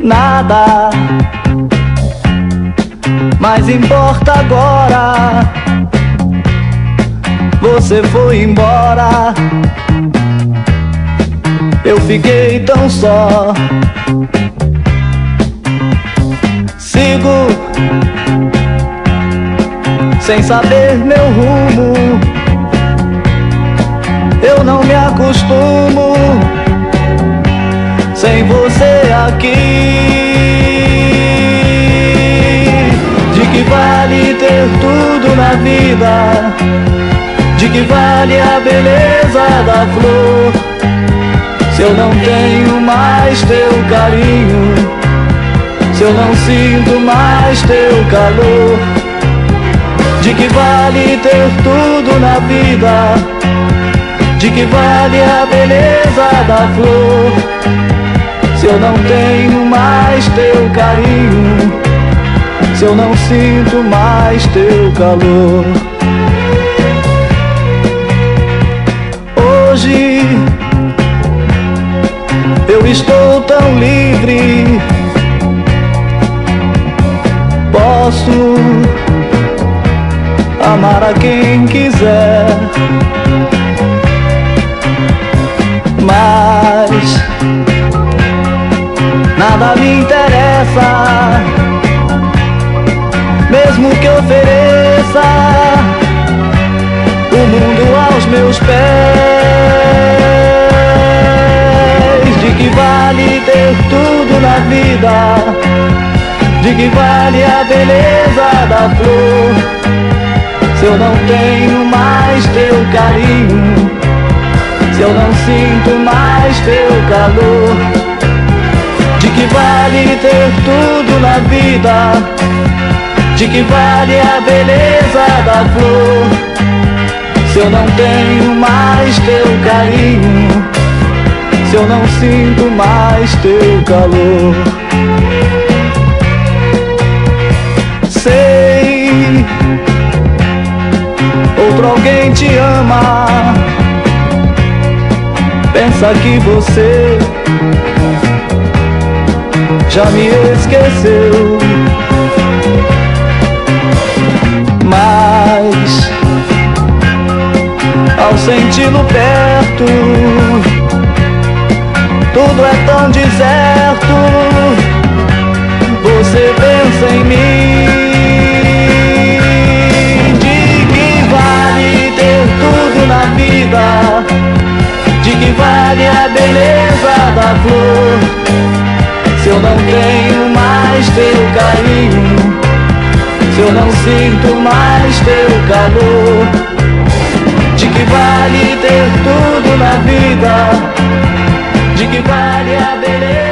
nada mais importa agora. Você foi embora, eu fiquei tão só. Sigo sem saber meu rumo, eu não me acostumo sem você aqui. De que vale ter tudo na vida? De que vale a beleza da flor, se eu não tenho mais teu carinho, se eu não sinto mais teu calor? De que vale ter tudo na vida? De que vale a beleza da flor, se eu não tenho mais teu carinho, se eu não sinto mais teu calor? Hoje eu estou tão livre, posso amar a quem quiser, mas nada me interessa, mesmo que ofereça o mundo aos meus pés. De que vale ter tudo na vida? De que vale a beleza da flor, se eu não tenho mais teu carinho, se eu não sinto mais teu calor? De que vale ter tudo na vida? De que vale a beleza da flor, se eu não tenho mais teu carinho, se eu não sinto mais teu calor? Sei, outro alguém te ama, pensa que você já me esqueceu, mas ao senti-lo perto, tudo é tão deserto. Você pensa em mim. De que vale ter tudo na vida? De que vale a beleza da flor, se eu não tenho mais teu carinho, se eu não sinto mais teu calor? De que vale ter tudo na vida? De que vale a beleza?